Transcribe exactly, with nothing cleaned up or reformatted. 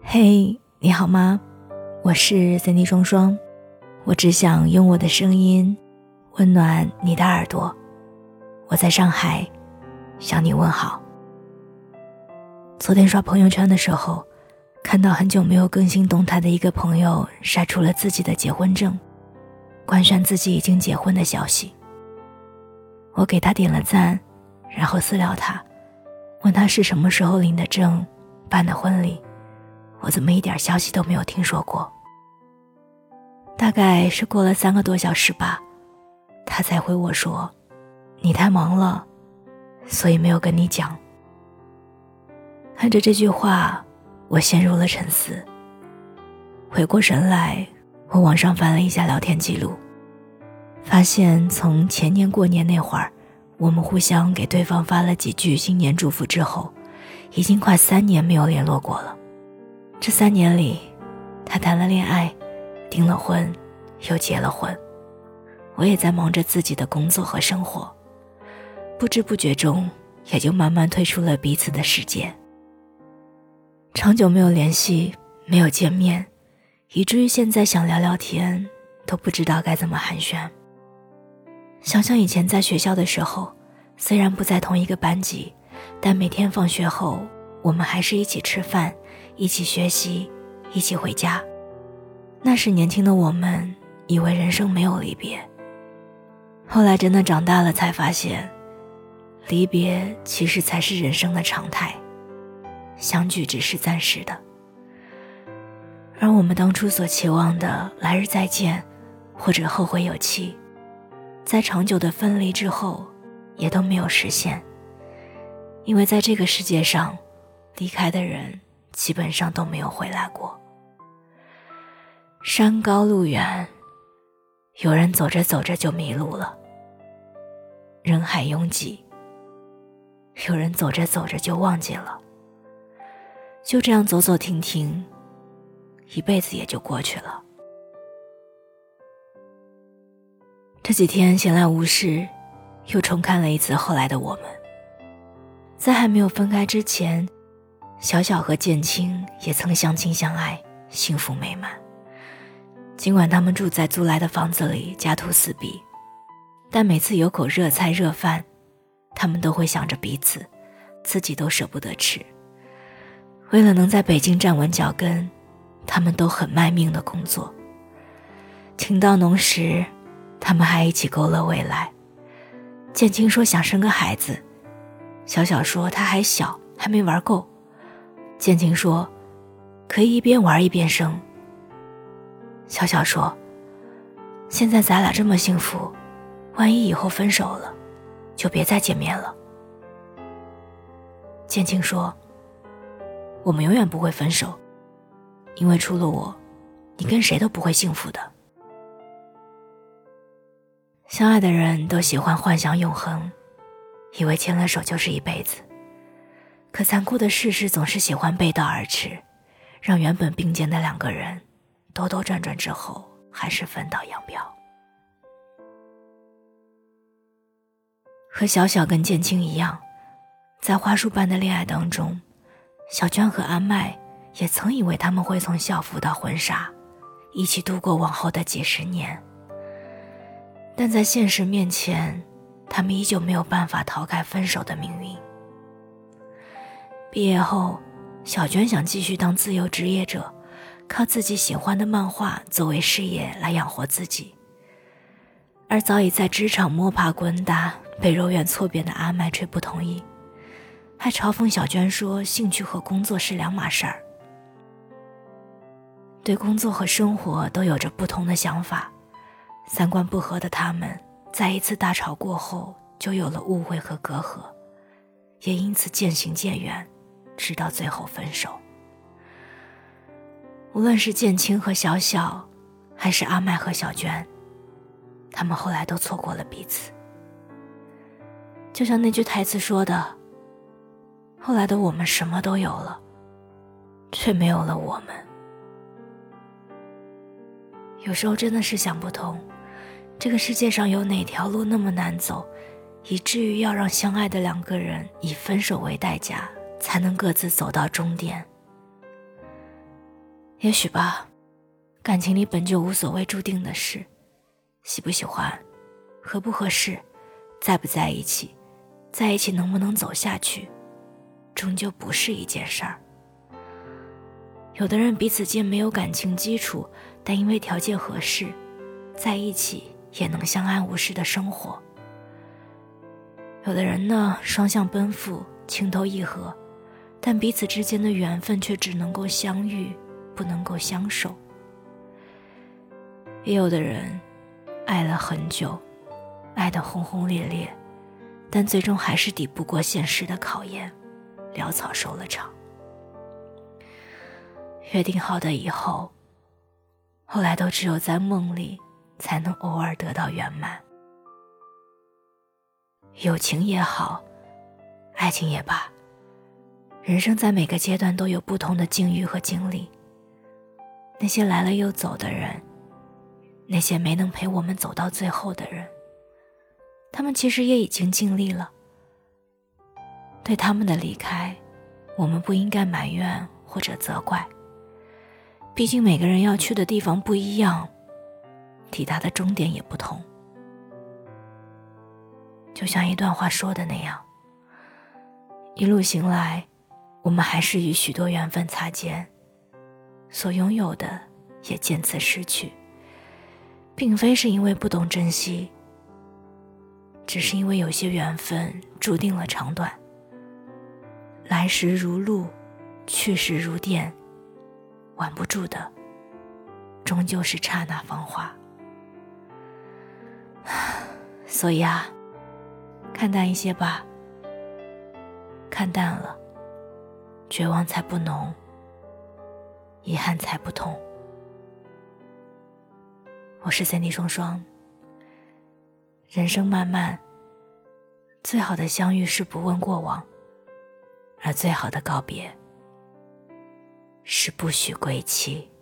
嘿，你好吗？我是 Cindy 双双，我只想用我的声音温暖你的耳朵。我在上海向你问好。昨天刷朋友圈的时候，看到很久没有更新动态的一个朋友晒出了自己的结婚证，官宣自己已经结婚的消息。我给他点了赞，然后私聊他，问他是什么时候领的证，办的婚礼，我怎么一点消息都没有听说过。大概是过了三个多小时吧，他才回我说，你太忙了，所以没有跟你讲。看着这句话，我陷入了沉思。回过神来，我往上翻了一下聊天记录，发现从前年过年那会儿，我们互相给对方发了几句新年祝福之后，已经快三年没有联络过了。这三年里，他谈了恋爱，订了婚，又结了婚。我也在忙着自己的工作和生活，不知不觉中也就慢慢退出了彼此的世界。长久没有联系，没有见面，以至于现在想聊聊天都不知道该怎么寒暄。想想以前在学校的时候，虽然不在同一个班级，但每天放学后我们还是一起吃饭，一起学习，一起回家。那时年轻的我们以为人生没有离别，后来真的长大了才发现，离别其实才是人生的常态，相聚只是暂时的。而我们当初所期望的来日再见，或者后会有期，在长久的分离之后也都没有实现。因为在这个世界上，离开的人基本上都没有回来过。山高路远，有人走着走着就迷路了；人海拥挤，有人走着走着就忘记了。就这样走走停停，一辈子也就过去了。这几天闲来无事，又重看了一次后来的我们。在还没有分开之前，小小和建清也曾相亲相爱，幸福美满。尽管他们住在租来的房子里，家徒四壁，但每次有口热菜热饭，他们都会想着彼此，自己都舍不得吃。为了能在北京站稳脚跟，他们都很卖命的工作。情到浓时，他们还一起勾勒未来。建清说想生个孩子，小小说他还小，还没玩够。建清说可以一边玩一边生。小小说现在咱俩这么幸福，万一以后分手了，就别再见面了。建清说我们永远不会分手，因为除了我，你跟谁都不会幸福的。相爱的人都喜欢幻想永恒，以为牵了手就是一辈子。可残酷的事实总是喜欢背道而驰，让原本并肩的两个人兜兜转转之后还是分道扬镳。和小小跟建清一样，在花束般的恋爱当中，小娟和阿麦也曾以为他们会从校服到婚纱，一起度过往后的几十年。但在现实面前，他们依旧没有办法逃开分手的命运。毕业后，小娟想继续当自由职业者，靠自己喜欢的漫画作为事业来养活自己。而早已在职场摸爬滚打，被柔远错贬的阿麦却不同意，还嘲讽小娟说兴趣和工作是两码事儿。对工作和生活都有着不同的想法，三观不合的他们在一次大吵过后就有了误会和隔阂，也因此渐行渐远，直到最后分手。无论是建清和小小，还是阿麦和小娟，他们后来都错过了彼此。就像那句台词说的，后来的我们什么都有了，却没有了我们。有时候真的是想不通，这个世界上有哪条路那么难走，以至于要让相爱的两个人以分手为代价，才能各自走到终点。 也许吧，感情里本就无所谓注定的事，喜不喜欢，合不合适，在不在一起，在一起能不能走下去，终究不是一件事儿。有的人彼此间没有感情基础，但因为条件合适，在一起也能相安无事的生活。有的人呢，双向奔赴，情投意合，但彼此之间的缘分却只能够相遇，不能够相守。也有的人爱了很久，爱得轰轰烈烈，但最终还是抵不过现实的考验，潦草收了场。约定好的以后，后来都只有在梦里才能偶尔得到圆满。友情也好，爱情也罢，人生在每个阶段都有不同的境遇和经历。那些来了又走的人，那些没能陪我们走到最后的人，他们其实也已经尽力了。对他们的离开，我们不应该埋怨或者责怪，毕竟每个人要去的地方不一样，抵达的终点也不同。就像一段话说的那样，一路行来，我们还是与许多缘分擦肩，所拥有的也渐次失去，并非是因为不懂珍惜，只是因为有些缘分注定了长短，来时如露，去时如电，挽不住的终究是刹那芳华。所以啊，看淡一些吧，看淡了，绝望才不浓，遗憾才不痛。我是三 D 双双，人生漫漫，最好的相遇是不问过往，而最好的告别是不许归期。